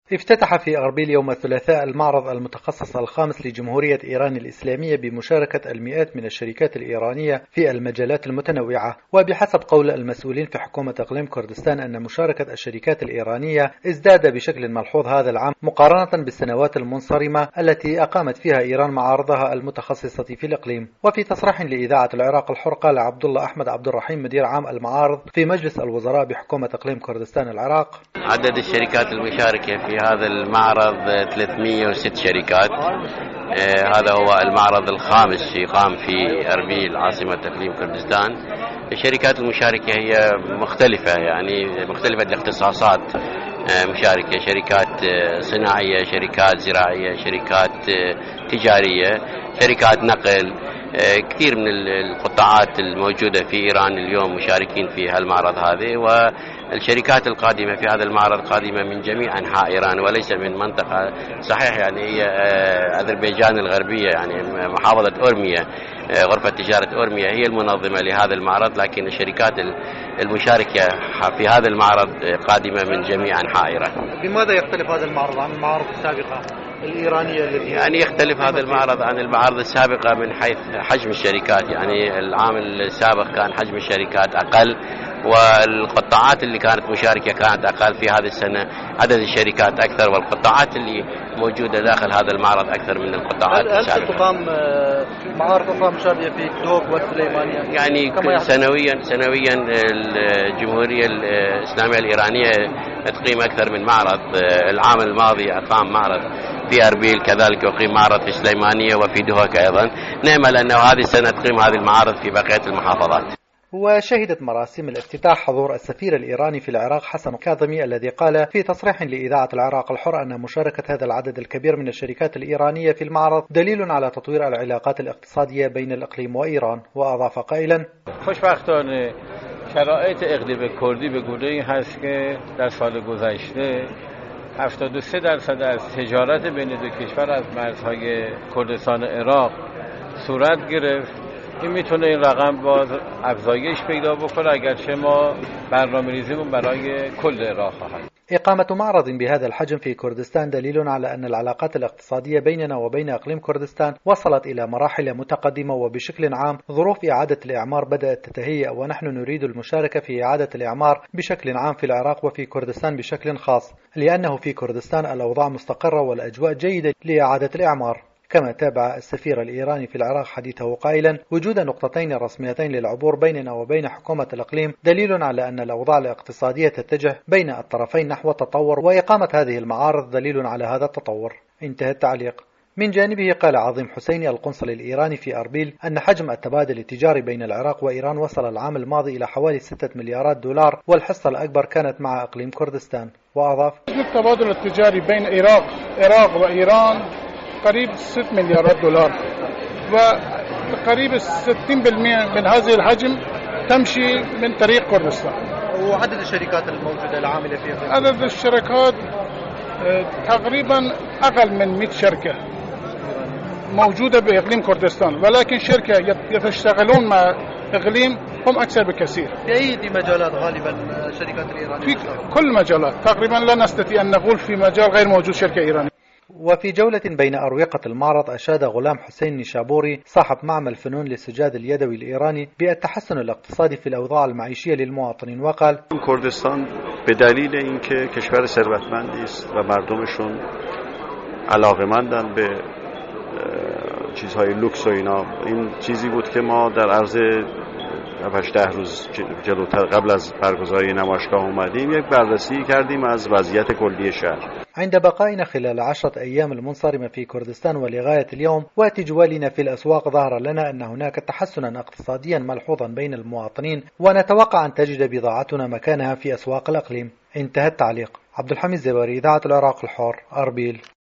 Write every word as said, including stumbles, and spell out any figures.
افتتح في أربيل يوم الثلاثاء المعرض المتخصص الخامس لجمهورية إيران الإسلامية بمشاركة المئات من الشركات الإيرانية في المجالات المتنوعة. وبحسب قول المسؤولين في حكومة إقليم كردستان أن مشاركة الشركات الإيرانية ازداد بشكل ملحوظ هذا العام مقارنة بالسنوات المنصرمة التي أقامت فيها إيران معارضها المتخصصة في الإقليم. وفي تصريح لإذاعة العراق الحر قال عبد الله أحمد عبد الرحيم مدير عام المعارض في مجلس الوزراء بحكومة إقليم كردستان العراق: عدد الشركات المشاركة في هذا المعرض ثلاثمئة وستة شركات. آه هذا هو المعرض الخامس يقام في أربيل عاصمة إقليم كردستان. الشركات المشاركة هي مختلفة، يعني مختلفة الاختصاصات. آه مشاركة شركات آه صناعية، شركات زراعية، شركات آه تجارية، شركات نقل. كثير من القطاعات الموجودة في إيران اليوم مشاركين في هالمعرض هذا، والشركات القادمة في هذا المعرض قادمة من جميع أنحاء إيران وليس من منطقة. صحيح يعني هي أذربيجان الغربية، يعني محافظة أورميا، غرفة تجارة أورميا هي المنظمة لهذا المعرض، لكن الشركات المشاركة في هذا المعرض قادمة من جميع أنحاء إيران. بماذا يختلف هذا المعرض عن المعارض السابقة الإيرانية التي يعني يختلف هذا المعرض عن المعارض السابقة من حيث حجم الشركات؟ يعني العام السابق كان حجم الشركات أقل، والقطاعات اللي كانت مشاركة كانت أقل. في هذه السنة عدد الشركات أكثر، والقطاعات اللي موجودة داخل هذا المعرض أكثر من القطاعات السابقة. هل تقام معارض أخرى مشابهة في دوق والسليمانية؟ يعني سنويا سنويا الجمهورية الإسلامية الإيرانية تقيم أكثر من معرض. العام الماضي أقام معرض في أربيل، كذلك يقيم معرض في سليمانية وفي دهوك أيضا. نأمل أنه هذه السنة تقيم هذه المعارض في بقية المحافظات. وشهدت مراسم الافتتاح حضور السفير الإيراني في العراق حسن كاظمي، الذي قال في تصريح لإذاعة العراق الحر أن مشاركة هذا العدد الكبير من الشركات الإيرانية في المعرض دليل على تطوير العلاقات الاقتصادية بين الإقليم وإيران. وأضاف قائلا: خوشبختانه شرایط اقلیم کردی به گونه‌ای هست که در سال گذشته هفتاد و سه درصد از تجارت بین دو کشور از مرزهای کردستان عراق صورت گرفت. این میتونه این رقم باز افزایش پیدا بکنه اگرچه ما برنامه‌ریزیمون برای کل عراق خواهد. إقامة معرض بهذا الحجم في كردستان دليل على أن العلاقات الاقتصادية بيننا وبين إقليم كردستان وصلت إلى مراحل متقدمة، وبشكل عام ظروف إعادة الإعمار بدأت تتهيأ، ونحن نريد المشاركة في إعادة الإعمار بشكل عام في العراق وفي كردستان بشكل خاص، لأنه في كردستان الأوضاع مستقرة والأجواء جيدة لإعادة الإعمار. كما تابع السفير الإيراني في العراق حديثه قائلا: وجود نقطتين رسميتين للعبور بيننا وبين حكومة الإقليم دليل على أن الأوضاع الاقتصادية تتجه بين الطرفين نحو التطور، وإقامة هذه المعارض دليل على هذا التطور. انتهى التعليق. من جانبه قال عظيم حسيني القنصل الإيراني في أربيل أن حجم التبادل التجاري بين العراق وإيران وصل العام الماضي إلى حوالي ستة مليارات دولار، والحصة الأكبر كانت مع إقليم كردستان. وأضاف: التبادل التجاري بين العراق العراق وإيران قريب ستة مليارات دولار، وقريب ستين بالمئة من هذه الحجم تمشي من طريق كردستان. وعدد الشركات الموجودة العاملة فيها؟ عدد الشركات تقريبا أقل من مئة شركة موجودة بإقليم كردستان، ولكن شركة يتشتغلون مع إقليم هم أكثر بكثير. في أي مجالات غالبا الشركات الإيرانية؟ في كل مجالات تقريبا، لا نستطيع أن نقول في مجال غير موجود شركة إيرانية. وفي جولة بين أروقة المعرض أشاد غلام حسين نشابوري صاحب معمل فنون للسجاد اليدوي الإيراني بالتحسن الاقتصادي في الأوضاع المعيشية للمواطنين، وقال: کردستان به دلیل اینکه کشور ثروتمندی است و مردمشون علاقه‌مندن به چیزهای لوکس و اینا، این چیزی بود که ما در عرض هفت ده روز جلوتر قبل از برگزاری نمایشگاه اومدیم یک بررسی کردیم از وضعیت کلی شهر. عند بقائنا خلال عشرة أيام المنصرمة في كردستان ولغاية اليوم وتجوالنا في الأسواق ظهر لنا أن هناك تحسنا اقتصاديا ملحوظا بين المواطنين، ونتوقع أن تجد بضاعتنا مكانها في أسواق الإقليم. انتهى التعليق. عبد الحميد زباري، إذاعة العراق الحر، أربيل.